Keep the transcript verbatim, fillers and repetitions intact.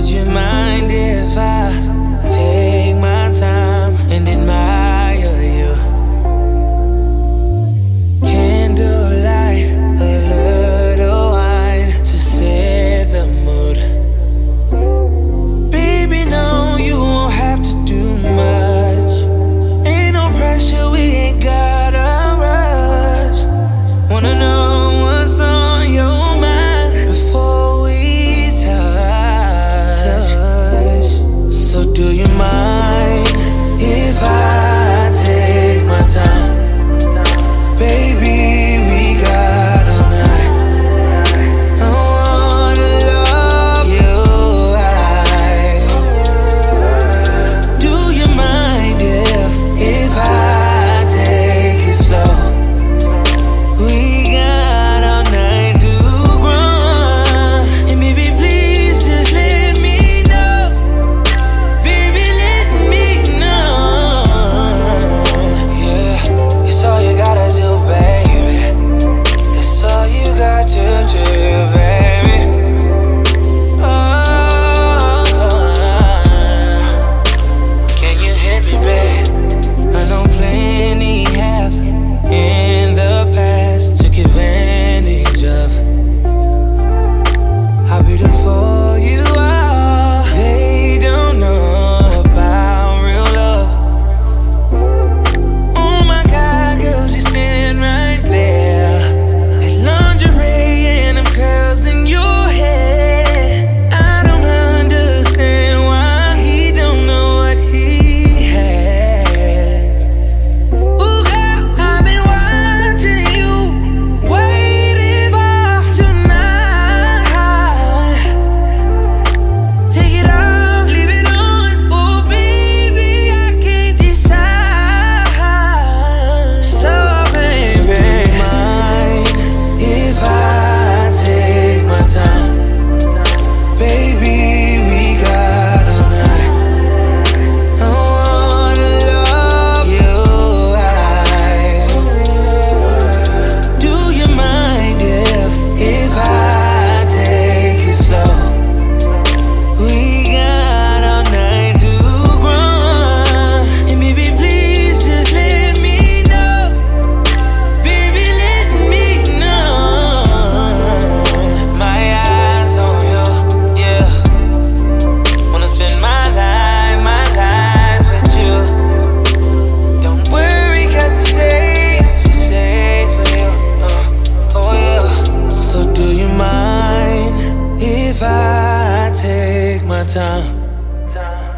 Would you mind if I take my time and admire you? Candlelight, a little wine to set the mood. Baby, no, you won't have to do much. Ain't no pressure, we ain't gotta rush. Wanna know what's on your mind before we touch. touch. So do you mind if I take my time? Baby, we got all night. I wanna love you right. Do you mind if, if I take it slow? We got all night to grind. And baby, please just let me know. Baby, let me know. Yeah, it's all you gotta do, baby. It's all you got to do, baby. Oh, can you hit me, babe? I know plenty have in the past took advantage of how beautiful you are. They don't know about real love. Oh my God, girls, you stand right there. That lingerie and them curls in your hair. I don't understand why he don't know what he has. Ooh, girl, I've been watching you, waiting for tonight. Take it off, leave it on. Oh, baby, I can't decide. So, baby, do you mind if I take my time? Baby, we got all night. I wanna love you right. Do you mind if, if I take it slow? We got all night to grind. And baby, please just let me know. Baby, let me know. My eyes on you, yeah. Wanna spend my life, my life with you. Don't worry, cause it's safe, it's safe for you. Uh, oh yeah. So do you mind if I take my time?